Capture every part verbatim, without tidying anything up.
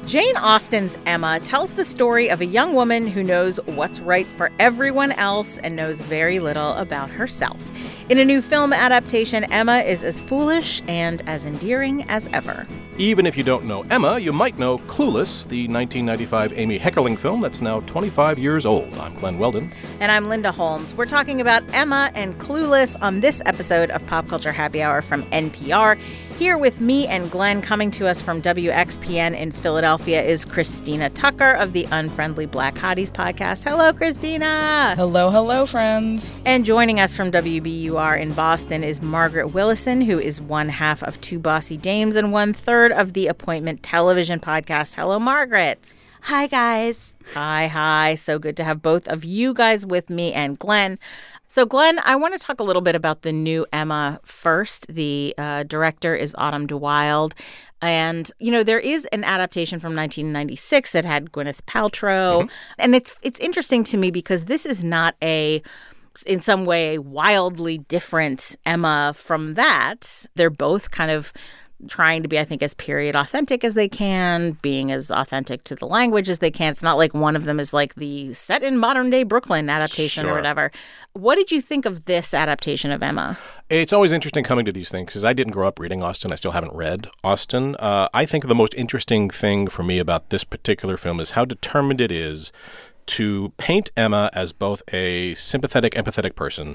Jane Austen's Emma tells the story of a young woman who knows what's right for everyone else and knows very little about herself. In a new film adaptation, Emma is as foolish and as endearing as ever. Even if you don't know Emma, you might know Clueless, the nineteen ninety-five Amy Heckerling film that's now twenty-five years old. I'm Glenn Weldon. And I'm Linda Holmes. We're talking about Emma and Clueless on this episode of Pop Culture Happy Hour from N P R. Here with me and Glenn, coming to us from W X P N in Philadelphia, is Christina Tucker of the Unfriendly Black Hotties podcast. Hello, Christina. Hello, hello, friends. And joining us from W B U R in Boston is Margaret Willison, who is one half of Two Bossy Dames and one third of the Appointment Television podcast. Hello, Margaret. Hi, guys. Hi, hi. So good to have both of you guys with me and Glenn. So, Glenn, I want to talk a little bit about the new Emma first. The uh, director is Autumn de Wilde. And, you know, there is an adaptation from nineteen ninety-six that had Gwyneth Paltrow. Mm-hmm. And it's it's interesting to me because this is not a, in some way, wildly different Emma from that. They're both kind of trying to be, I think, as period authentic as they can, being as authentic to the language as they can. It's not like one of them is like the set in modern day Brooklyn adaptation Sure. or whatever. What did you think of this adaptation of Emma? It's always interesting coming to these things because I didn't grow up reading Austen. I still haven't read Austen. Uh, I think the most interesting thing for me about this particular film is how determined it is to paint Emma as both a sympathetic, empathetic person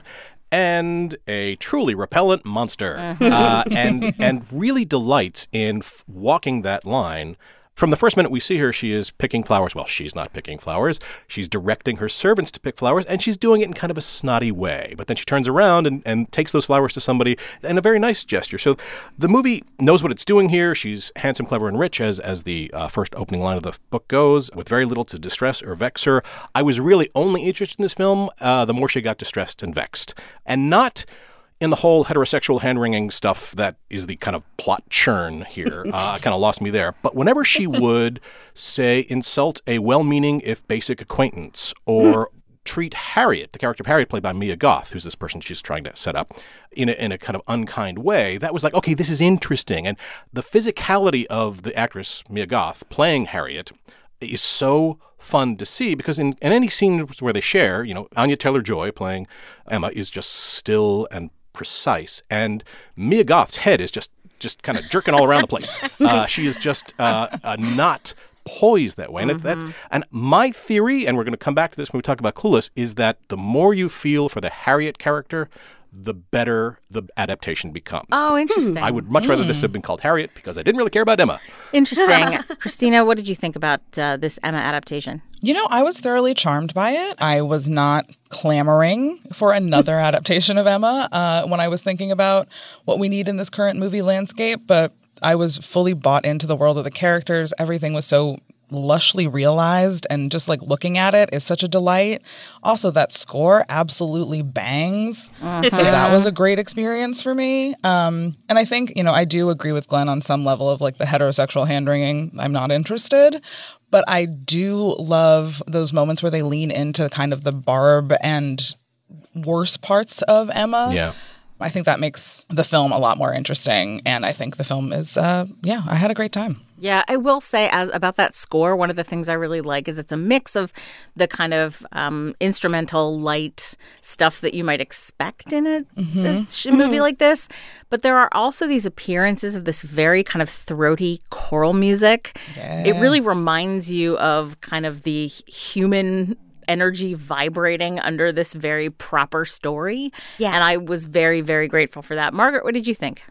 and a truly repellent monster, uh, and and really delights in f- walking that line. From the first minute we see her, she is picking flowers. Well, she's not picking flowers. She's directing her servants to pick flowers, and she's doing it in kind of a snotty way. But then she turns around and, and takes those flowers to somebody in a very nice gesture. So the movie knows what it's doing here. She's handsome, clever, and rich, as as the uh, first opening line of the book goes, with very little to distress or vex her. I was really only interested in this film uh, the more she got distressed and vexed. And not in the whole heterosexual hand-wringing stuff that is the kind of plot churn here. Uh, kind of lost me there. But whenever she would, say, insult a well-meaning, if basic, acquaintance, or treat Harriet, the character of Harriet played by Mia Goth, who's this person she's trying to set up, in a, in a kind of unkind way, that was like, okay, this is interesting. And the physicality of the actress, Mia Goth, playing Harriet is so fun to see because in, in any scene where they share, you know, Anya Taylor-Joy playing Emma is just still and precise, and Mia Goth's head is just just kind of jerking all around the place. Uh, she is just uh, uh, not poised that way. And mm-hmm. that's and my theory, and we're going to come back to this when we talk about Clueless, is that the more you feel for the Harriet character, the better the adaptation becomes. Oh, interesting. I would much rather mm. this have been called Harriet because I didn't really care about Emma. Interesting. Christina, what did you think about uh, this Emma adaptation? You know, I was thoroughly charmed by it. I was not clamoring for another adaptation of Emma uh, when I was thinking about what we need in this current movie landscape, but I was fully bought into the world of the characters. Everything was so lushly realized, and just like looking at it is such a delight. Also, that score absolutely bangs. Uh-huh. So that was a great experience for me. Um, and I think, you know, I do agree with Glenn on some level of like the heterosexual hand-wringing. I'm not interested. But I do love those moments where they lean into kind of the Barb and worse parts of Emma. Yeah. I think that makes the film a lot more interesting. And I think the film is, uh, yeah, I had a great time. Yeah, I will say as about that score, one of the things I really like is it's a mix of the kind of um, instrumental, light stuff that you might expect in a, mm-hmm. a sh- movie like this. But there are also these appearances of this very kind of throaty choral music. Yeah. It really reminds you of kind of the human energy vibrating under this very proper story. Yeah. And I was very, very grateful for that. Margaret, what did you think?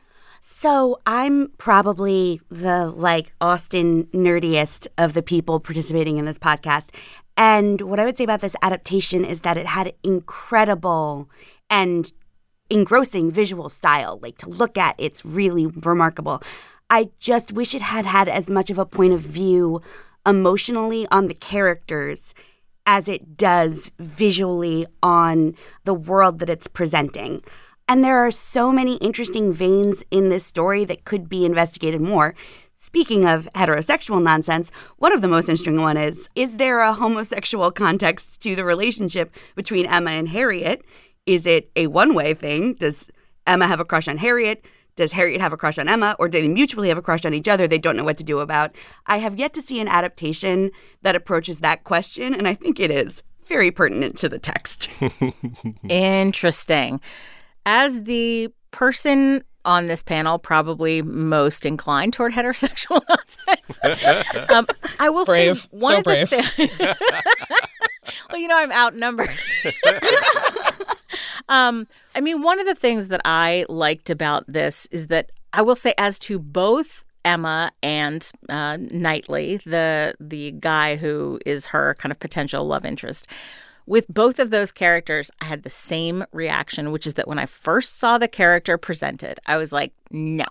So I'm probably the, like, Austen nerdiest of the people participating in this podcast. And what I would say about this adaptation is that it had incredible and engrossing visual style. Like, to look at, it's really remarkable. I just wish it had had as much of a point of view emotionally on the characters as it does visually on the world that it's presenting. And there are so many interesting veins in this story that could be investigated more. Speaking of heterosexual nonsense, one of the most interesting one is, is there a homosexual context to the relationship between Emma and Harriet? Is it a one-way thing? Does Emma have a crush on Harriet? Does Harriet have a crush on Emma, or do they mutually have a crush on each other they don't know what to do about? I have yet to see an adaptation that approaches that question, and I think it is very pertinent to the text. Interesting. As the person on this panel probably most inclined toward heterosexual nonsense, um, I will brave. say one so of brave. the thi- well, you know, I'm outnumbered. um, I mean, one of the things that I liked about this is that I will say, as to both Emma and uh, Knightley, the the guy who is her kind of potential love interest, with both of those characters, I had the same reaction, which is that when I first saw the character presented, I was like, no.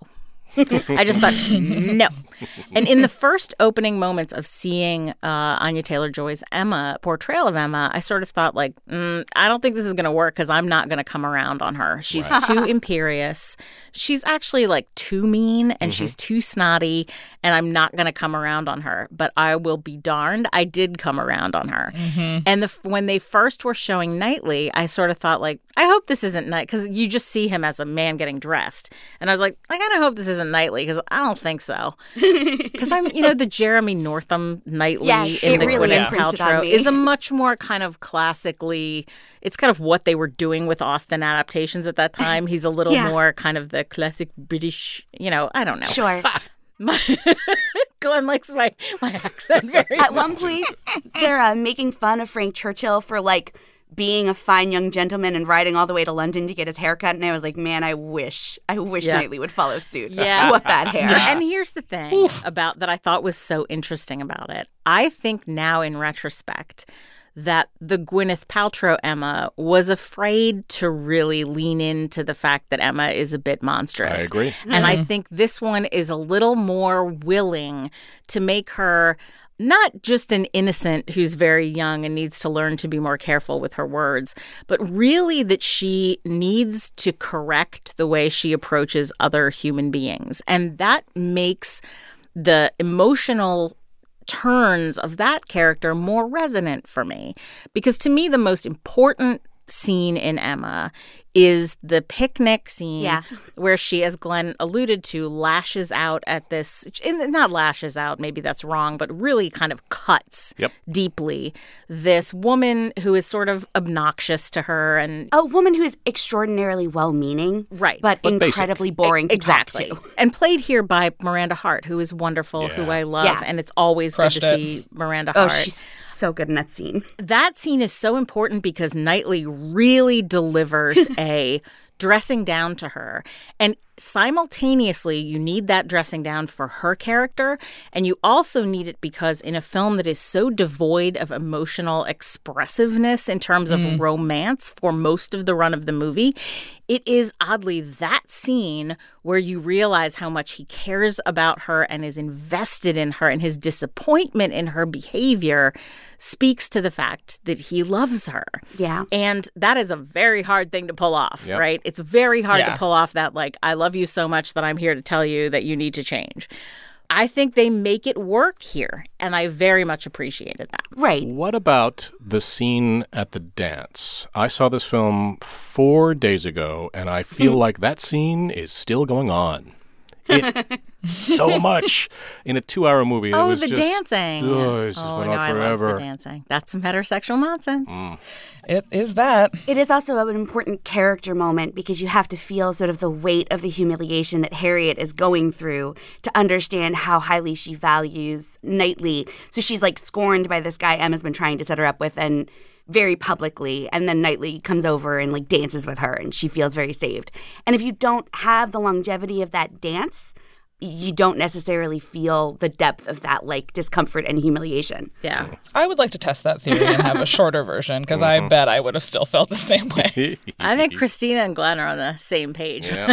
I just thought, no. And in the first opening moments of seeing uh, Anya Taylor-Joy's Emma, portrayal of Emma, I sort of thought, like, mm, I don't think this is going to work because I'm not going to come around on her. She's Right. too imperious. She's actually, like, too mean, and Mm-hmm. she's too snotty, and I'm not going to come around on her. But I will be darned, I did come around on her. Mm-hmm. And the when they first were showing Knightley, I sort of thought, like, I hope this isn't Knight, because you just see him as a man getting dressed. And I was like, I kind of hope this isn't Knightley, because I don't think so. Because I'm, you know, the Jeremy Northam Knightley Yeah, in it the really Gwyneth imprinted on Paltrow me. is a much more kind of classically, it's kind of what they were doing with Austen adaptations at that time. He's a little Yeah. more kind of the classic British, you know, I don't know. Sure. My, Glenn likes my, my accent very At much. one point, they're uh, making fun of Frank Churchill for, like, being a fine young gentleman and riding all the way to London to get his haircut. And I was like, man, I wish, I wish Yeah. Knightley would follow suit. Yeah. What that hair. And here's the thing about that I thought was so interesting about it. I think now in retrospect that the Gwyneth Paltrow Emma was afraid to really lean into the fact that Emma is a bit monstrous. I agree. And I think this one is a little more willing to make her not just an innocent who's very young and needs to learn to be more careful with her words, but really that she needs to correct the way she approaches other human beings. And that makes the emotional turns of that character more resonant for me. Because to me, the most important scene in Emma is the picnic scene Yeah. where she, as Glenn alluded to, lashes out at this, not lashes out, maybe that's wrong, but really kind of cuts Yep. deeply this woman who is sort of obnoxious to her and A woman who is extraordinarily well-meaning, Right. but, But basic. incredibly boring to exactly. talk to. And played here by Miranda Hart, who is wonderful, Yeah. who I love, Yeah. and it's always Crushed good to it. see Miranda Oh, Hart. she's so good in that scene. That scene is so important because Knightley really delivers a dressing down to her. And simultaneously, you need that dressing down for her character. And you also need it because in a film that is so devoid of emotional expressiveness in terms of romance for most of the run of the movie, it is oddly that scene where you realize how much he cares about her and is invested in her, and his disappointment in her behavior speaks to the fact that he loves her. Yeah. And that is a very hard thing to pull off, Yep. right? It's very hard Yeah. to pull off that, like, I love you so much that I'm here to tell you that you need to change. I think they make it work here, and I very much appreciated that. Right. What about the scene at the dance? I saw this film four days ago, and I feel like that scene is still going on. It, so much in a two-hour movie. It Oh, was the just, dancing. Oh, it just oh, went no, on I love forever. the dancing. That's some heterosexual nonsense. It is that. It is also an important character moment because you have to feel sort of the weight of the humiliation that Harriet is going through to understand how highly she values Knightley. So she's like scorned by this guy Emma's been trying to set her up with, and very publicly, and then Knightley comes over and like dances with her, and she feels very saved. And if you don't have the longevity of that dance, you don't necessarily feel the depth of that like discomfort and humiliation. Yeah. I would like to test that theory and have a shorter version because I bet I would have still felt the same way. I think Christina and Glenn are on the same page. Yeah.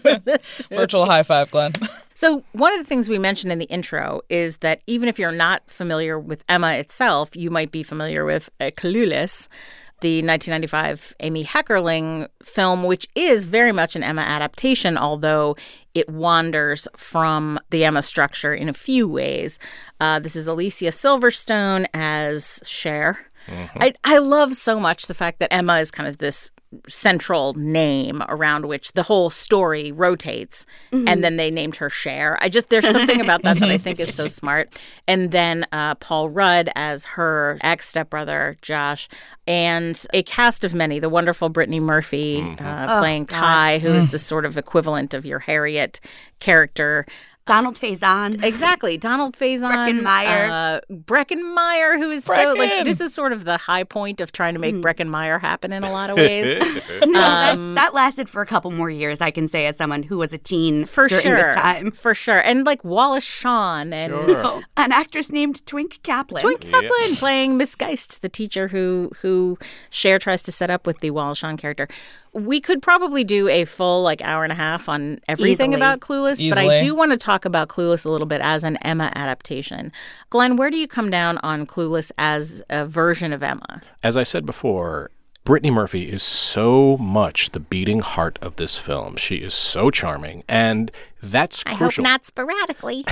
Virtual high five, Glenn. So one of the things we mentioned in the intro is that even if you're not familiar with Emma itself, you might be familiar with uh, Clueless, the nineteen ninety-five Amy Heckerling film, which is very much an Emma adaptation, although it wanders from the Emma structure in a few ways. Uh, this is Alicia Silverstone as Cher. Mm-hmm. I, I love so much the fact that Emma is kind of this central name around which the whole story rotates, mm-hmm. and then they named her Cher. I just there's something about that that I think is so smart. And then uh, Paul Rudd as her ex-stepbrother Josh, and a cast of many. The wonderful Brittany Murphy mm-hmm. uh, oh, playing God. Ty, who is the sort of equivalent of your Harriet character. Donald Faison. Exactly. Donald Faison. Brecken Meyer. Uh, Brecken Meyer, who is Brecken. so, like, this is sort of the high point of trying to make mm. Brecken Meyer happen in a lot of ways. no, that, that lasted for a couple more years, I can say, as someone who was a teen for during sure. this time. For sure. And, like, Wallace Shawn. And sure. an actress named Twink Kaplan. Twink Kaplan yeah. playing Miss Geist, the teacher who, who Cher tries to set up with the Wallace Shawn character. We could probably do a full like hour and a half on everything Easily. about Clueless, Easily. but I do want to talk about Clueless a little bit as an Emma adaptation. Glenn, where do you come down on Clueless as a version of Emma? As I said before, Brittany Murphy is so much the beating heart of this film. She is so charming, and that's I crucial. hope not sporadically.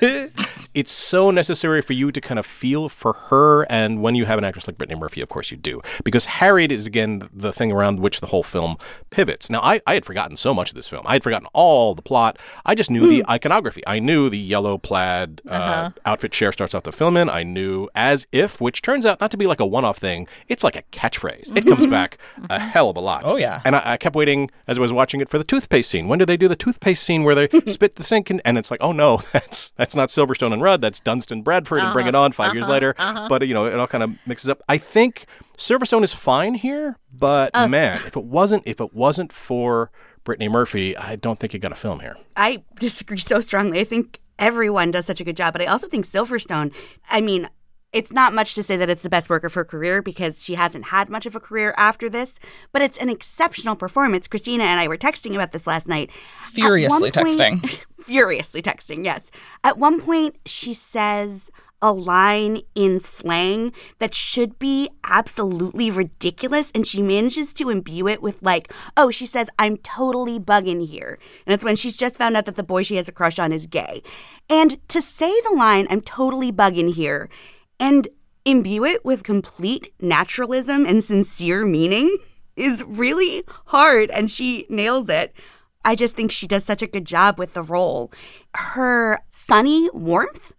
It's so necessary for you to kind of feel for her, and when you have an actress like Brittany Murphy, of course you do. Because Harriet is, again, the thing around which the whole film pivots. Now, I, I had forgotten so much of this film. I had forgotten all the plot. I just knew the iconography. I knew the yellow plaid uh, Uh-huh. outfit Cher starts off the film in. I knew As If, which turns out not to be like a one-off thing. It's like a catchphrase. It comes back a hell of a lot. Oh, yeah. And I, I kept waiting as I was watching it for the toothpaste scene. When did they do the toothpaste scene where they spit the sink? And, and it's like, oh, no, that's that's not Silverstone and Rudd. That's Dunstan Bradford and Bring It On five uh-huh, years later. uh-huh. But, you know, it all kind of mixes up. I think Silverstone is fine here, but Uh. man, if it wasn't if it wasn't for Brittany Murphy, I don't think you got a film here. I disagree so strongly. I think everyone does such a good job, but I also think Silverstone, I mean, it's not much to say that it's the best work of her career because she hasn't had much of a career after this, but it's an exceptional performance. Christina and I were texting about this last night. Furiously At one point- texting. Furiously texting, yes. At one point, she says a line in slang that should be absolutely ridiculous, and she manages to imbue it with like, oh, she says, I'm totally bugging here. And it's when she's just found out that the boy she has a crush on is gay. And to say the line, I'm totally bugging here, and imbue it with complete naturalism and sincere meaning is really hard, and she nails it. I just think she does such a good job with the role. Her sunny warmth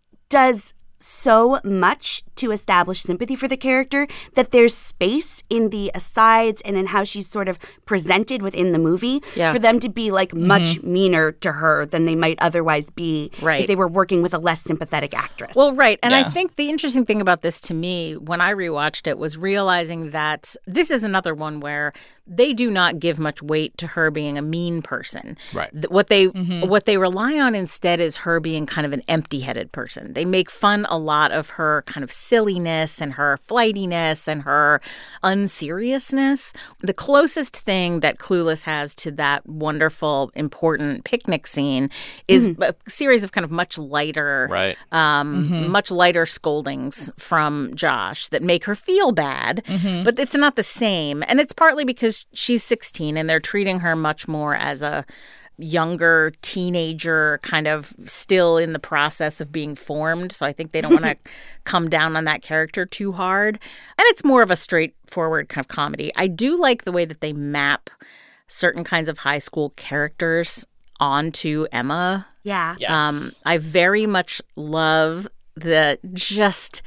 does so much to establish sympathy for the character that there's space in the asides and in how she's sort of presented within the movie Yeah. for them to be like much meaner to her than they might otherwise be Right. if they were working with a less sympathetic actress. Well, right. And I Yeah. think the interesting thing about this to me when I rewatched it was realizing that this is another one where they do not give much weight to her being a mean person. Right. Th- What they what they rely on instead is her being kind of an empty-headed person. They make fun a lot of her kind of silliness and her flightiness and her unseriousness. The closest thing that Clueless has to that wonderful, important picnic scene is a series of kind of much lighter Right. um, much lighter scoldings from Josh that make her feel bad, but it's not the same. And it's partly because she's sixteen and they're treating her much more as a younger teenager, kind of still in the process of being formed. So I think they don't want to come down on that character too hard. And it's more of a straightforward kind of comedy. I do like the way that they map certain kinds of high school characters onto Emma. yeah. Yes. Um, I very much love the just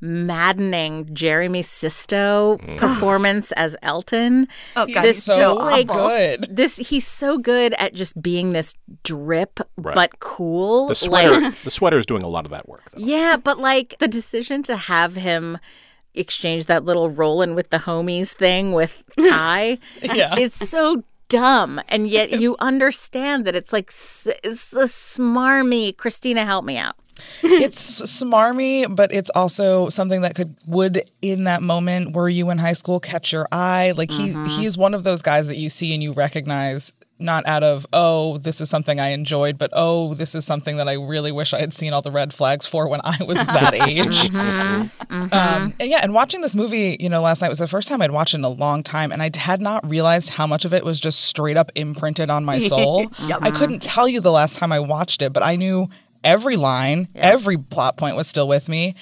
maddening Jeremy Sisto performance as Elton. Oh, He's God, this he's so just, like, good. This he's so good at just being this drip Right. but cool. The sweater Like, the sweater is doing a lot of that work, though. yeah, but like the decision to have him exchange that little rollin' with the homies thing with Ty, Yeah. it's so dumb, and yet you understand that it's like s- it's a smarmy. Christina, help me out. It's smarmy, but it's also something that could would in that moment were you in high school catch your eye. Like he he's one of those guys that you see and you recognize not out of, oh, this is something I enjoyed, but oh, this is something that I really wish I had seen all the red flags for when I was that age. Um, and yeah, and watching this movie, you know, last night was the first time I'd watched it in a long time, and I had not realized how much of it was just straight up imprinted on my soul. I couldn't tell you the last time I watched it, but I knew every line, every plot point was still with me.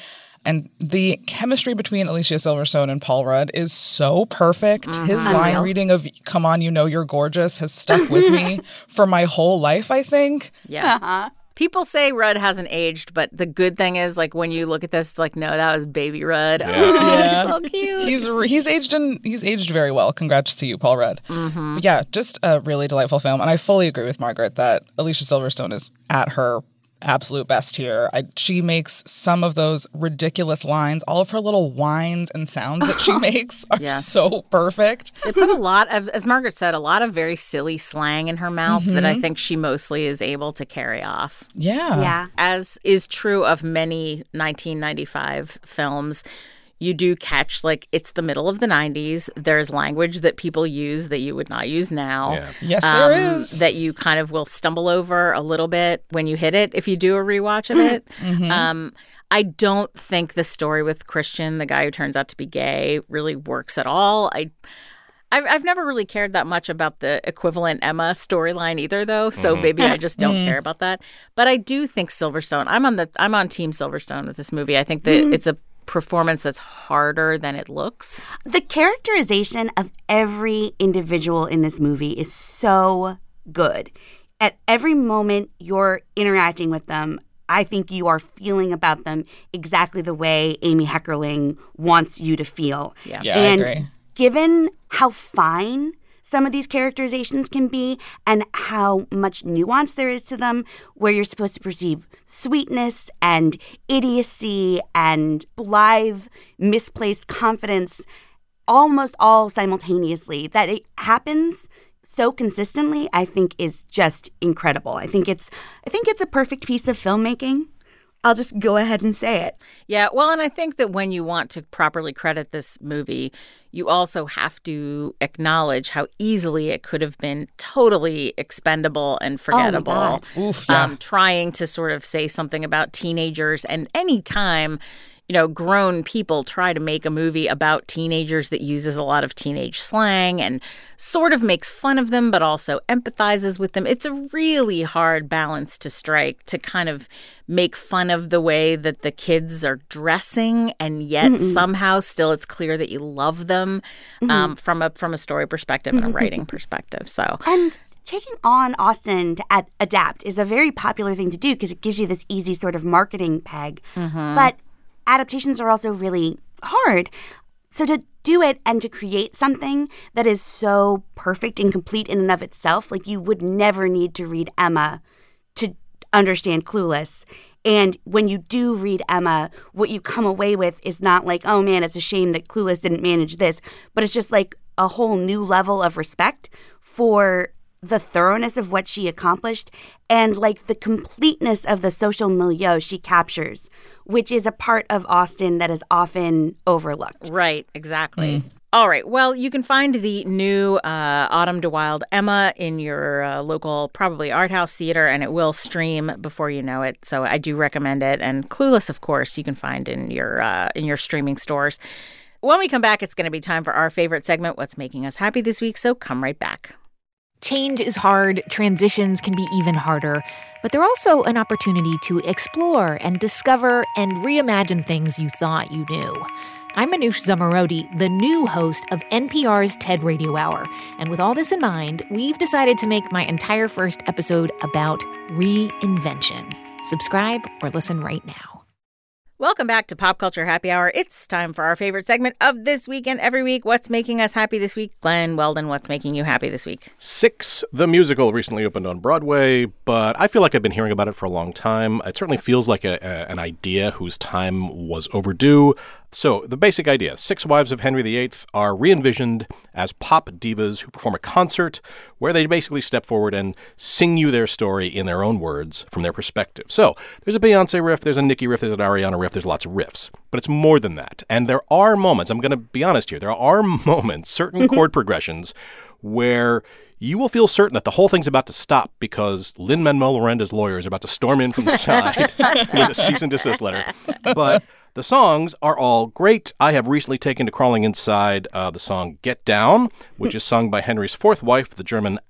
And the chemistry between Alicia Silverstone and Paul Rudd is so perfect. Mm-hmm. His line reading of "Come on, you know you're gorgeous" has stuck with me for my whole life, I think. Yeah. Uh-huh. People say Rudd hasn't aged, but the good thing is, like, when you look at this, it's like, no, that was baby Rudd. Yeah. Oh, Yeah. so cute. He's he's aged in, he's aged very well. Congrats to you, Paul Rudd. Mm-hmm. But yeah, just a really delightful film. And I fully agree with Margaret that Alicia Silverstone is at her absolute best here. I, she makes some of those ridiculous lines. All of her little whines and sounds that she makes are Yes. so perfect. They put a lot of, as Margaret said, a lot of very silly slang in her mouth Mm-hmm. that I think she mostly is able to carry off. Yeah. Yeah. As is true of many nineteen ninety-five films, you do catch, like, it's the middle of the nineties. There's language that people use that you would not use now. Yeah. Yes, there um, is. That you kind of will stumble over a little bit when you hit it if you do a rewatch of it. Mm-hmm. Um, I don't think the story with Christian, the guy who turns out to be gay, really works at all. I. I've, I've never really cared that much about the equivalent Emma storyline either, though. So Mm-hmm. maybe I just don't Mm. care about that. But I do think Silverstone. I'm on the. I'm on Team Silverstone with this movie. I think that it's a performance that's harder than it looks. The characterization of every individual in this movie is so good. At every moment you're interacting with them, I think you are feeling about them exactly the way Amy Heckerling wants you to feel. Yeah. Yeah, and I agree. given how fine some of these characterizations can be and how much nuance there is to them, where you're supposed to perceive sweetness and idiocy and blithe, misplaced confidence almost all simultaneously, that it happens so consistently, I think is just incredible. I think it's I think it's a perfect piece of filmmaking. I'll just go ahead and say it. Yeah, well, and I think that when you want to properly credit this movie, you also have to acknowledge how easily it could have been totally expendable and forgettable. God. Oof, yeah. um, trying to sort of say something about teenagers. And any time, you know, grown people try to make a movie about teenagers that uses a lot of teenage slang and sort of makes fun of them, but also empathizes with them. It's a really hard balance to strike, to kind of make fun of the way that the kids are dressing, and yet mm-hmm. somehow still it's clear that you love them mm-hmm. um, from a from a story perspective and a writing perspective. So and taking on Austen to ad- adapt is a very popular thing to do because it gives you this easy sort of marketing peg. Mm-hmm. But adaptations are also really hard. So to do it and to create something that is so perfect and complete in and of itself, like you would never need to read Emma to understand Clueless. And when you do read Emma, what you come away with is not like, oh man, it's a shame that Clueless didn't manage this, but it's just like a whole new level of respect for the thoroughness of what she accomplished and like the completeness of the social milieu she captures, which is a part of Austen that is often overlooked. Right, exactly. Mm. All right. Well, you can find the new uh, Autumn de Wilde Emma in your uh, local, probably art house theater, and it will stream before you know it. So I do recommend it. And Clueless, of course, you can find in your uh, in your streaming stores. When we come back, it's going to be time for our favorite segment, What's Making Us Happy This Week. So come right back. Change is hard. Transitions can be even harder. But they're also an opportunity to explore and discover and reimagine things you thought you knew. I'm Manoush Zomorodi, the new host of N P R's TED Radio Hour. And with all this in mind, we've decided to make my entire first episode about reinvention. Subscribe or listen right now. Welcome back to Pop Culture Happy Hour. It's time for our favorite segment of this week and every week. What's making us happy this week? Glenn Weldon, what's making you happy this week? Six, the musical, recently opened on Broadway, but I feel like I've been hearing about it for a long time. It certainly feels like a, a, an idea whose time was overdue. So the basic idea, six wives of Henry the Eighth are re-envisioned as pop divas who perform a concert where they basically step forward and sing you their story in their own words from their perspective. So there's a Beyonce riff, there's a Nicki riff, there's an Ariana riff, there's lots of riffs. But it's more than that. And there are moments, I'm going to be honest here, there are moments, certain chord progressions where you will feel certain that the whole thing's about to stop because Lin-Manuel Miranda's lawyer is about to storm in from the side with a cease and desist letter. But the songs are all great. I have recently taken to crawling inside uh, the song Get Down, which is sung by Henry's fourth wife, the German Anna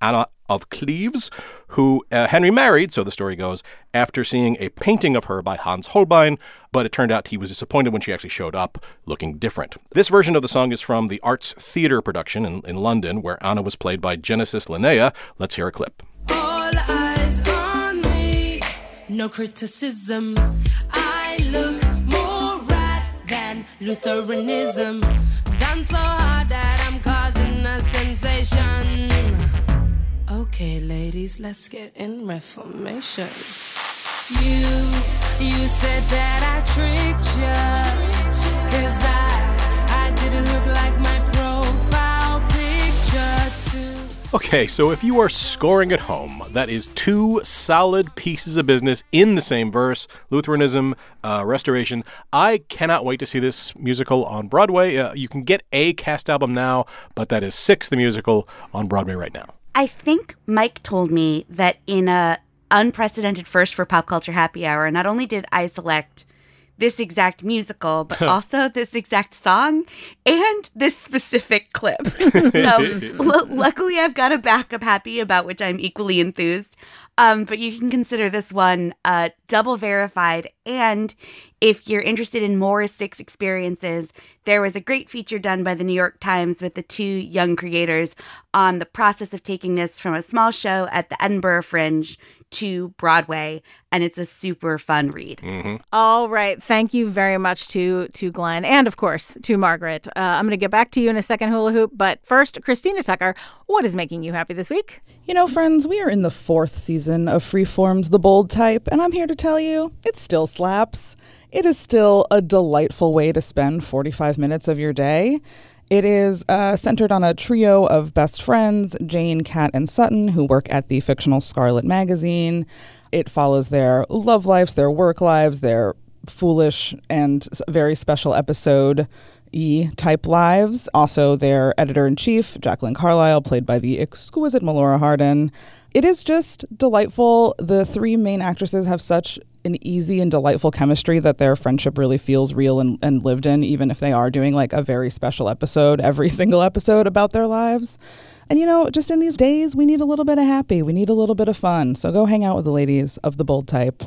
of Cleves, who uh, Henry married, so the story goes, after seeing a painting of her by Hans Holbein, but it turned out he was disappointed when she actually showed up looking different. This version of the song is from the Arts Theatre production in, in London, where Anna was played by Genesis Linnea. Let's hear a clip. All eyes on me, no criticism. I look more rad than Lutheranism. Done so hard that I'm causing a sensation. Okay, ladies, let's get in Reformation. You, you said that I tricked you, 'cause I, I didn't look like my profile picture too. Okay, so if you are scoring at home, that is two solid pieces of business in the same verse, Lutheranism, uh, Restoration. I cannot wait to see this musical on Broadway. Uh, you can get a cast album now, but that is Six, the musical, on Broadway right now. I think Mike told me that in a unprecedented first for Pop Culture Happy Hour, not only did I select this exact musical, but also this exact song and this specific clip. So l- luckily I've got a backup happy about which I'm equally enthused. Um, but you can consider this one uh, double verified. And if you're interested in more Six experiences, there was a great feature done by the New York Times with the two young creators on the process of taking this from a small show at the Edinburgh Fringe to Broadway, and it's a super fun read. Mm-hmm. All right. Thank you very much to to Glenn and, of course, to Margaret. Uh, I'm going to get back to you in a second, Hula Hoop. But first, Christina Tucker, what is making you happy this week? You know, friends, we are in the fourth season of Freeform's The Bold Type, and I'm here to tell you it still slaps. It is still a delightful way to spend forty-five minutes of your day. It is uh, centered on a trio of best friends, Jane, Kat, and Sutton, who work at the fictional Scarlet magazine. It follows their love lives, their work lives, their foolish and very special episode-y type lives. Also, their editor-in-chief, Jacqueline Carlisle, played by the exquisite Melora Hardin. It is just delightful. The three main actresses have such an easy and delightful chemistry that their friendship really feels real and, and lived in, even if they are doing like a very special episode, every single episode about their lives. And, you know, just in these days, we need a little bit of happy. We need a little bit of fun. So go hang out with the ladies of The Bold Type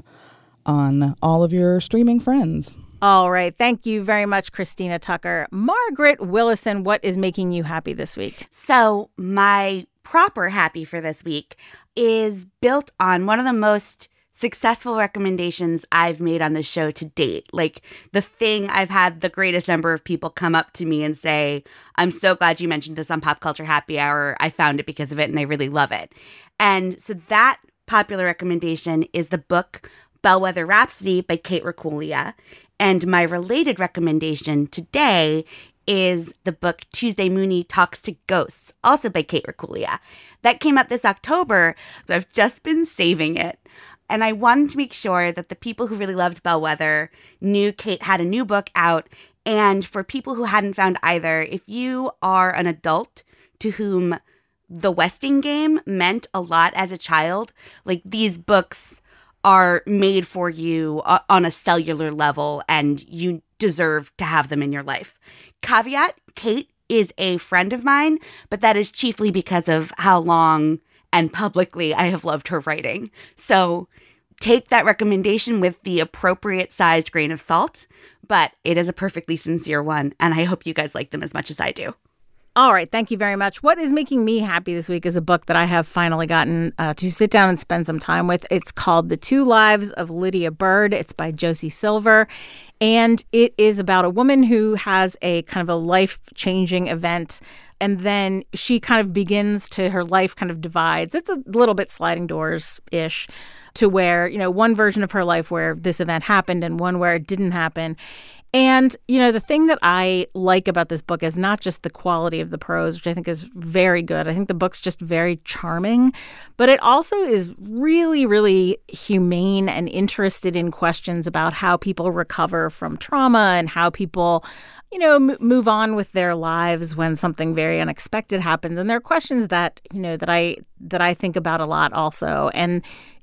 on all of your streaming friends. All right. Thank you very much, Christina Tucker. Margaret Willison, what is making you happy this week? So my proper happy for this week is built on one of the most successful recommendations I've made on the show to date. Like the thing I've had the greatest number of people come up to me and say, I'm so glad you mentioned this on Pop Culture Happy Hour. I found it because of it and I really love it. And so that popular recommendation is the book Bellwether Rhapsody by Kate Reculia. And my related recommendation today is the book Tuesday Mooney Talks to Ghosts, also by Kate Reculia. That came out this October, so I've just been saving it. And I wanted to make sure that the people who really loved Bellwether knew Kate had a new book out. And for people who hadn't found either, if you are an adult to whom the Westing game meant a lot as a child, like these books are made for you on a cellular level and you deserve to have them in your life. Caveat, Kate is a friend of mine, but that is chiefly because of how long and publicly I have loved her writing. So take that recommendation with the appropriate sized grain of salt, but it is a perfectly sincere one, and I hope you guys like them as much as I do. All right. Thank you very much. What is making me happy this week is a book that I have finally gotten uh, to sit down and spend some time with. It's called The Two Lives of Lydia Bird. It's by Josie Silver. And it is about a woman who has a kind of a life-changing event. And then she kind of begins to, her life kind of divides. It's a little bit sliding doors-ish to where, you know, one version of her life where this event happened and one where it didn't happen. And, you know, the thing that I like about this book is not just the quality of the prose, which I think is very good. I think the book's just very charming, but it also is really, really humane and interested in questions about how people recover from trauma and how people, you know, m- move on with their lives when something very unexpected happens. And there are questions that, you know, that I that I think about a lot also. And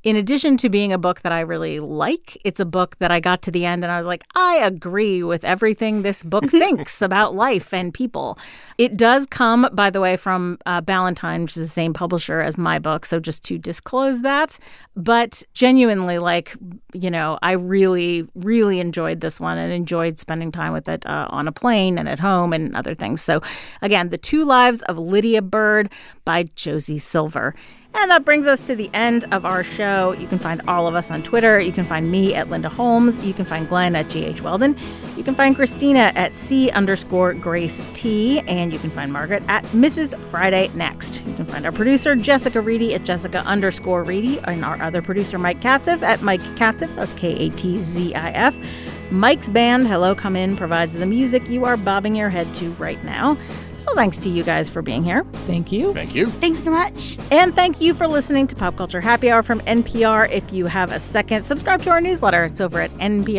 in addition to being a book that I really like, it's a book that I got to the end and I was like, I agree with everything this book thinks about life and people. It does come, by the way, from uh, Ballantine, which is the same publisher as my book. So just to disclose that. But genuinely, like, you know, I really, really enjoyed this one and enjoyed spending time with it uh, on a plane and at home and other things. So again, The Two Lives of Lydia Bird by Josie Silver. And that brings us to the end of our show. You can find all of us on Twitter. You can find me at Linda Holmes. You can find Glenn at G H Weldon. You can find Christina at C underscore Grace T. And you can find Margaret at Missus Friday Next. You can find our producer, Jessica Reedy, at Jessica underscore Reedy. And our other producer, Mike Katzif, at Mike Katzif. That's K A T Z I F. Mike's band, Hello Come In, provides the music you are bobbing your head to right now. So thanks to you guys for being here. Thank you. Thank you. Thanks so much. And thank you for listening to Pop Culture Happy Hour from N P R. If you have a second, subscribe to our newsletter. It's over at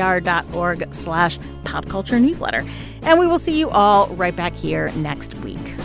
npr.org slash popculture newsletter. And we will see you all right back here next week.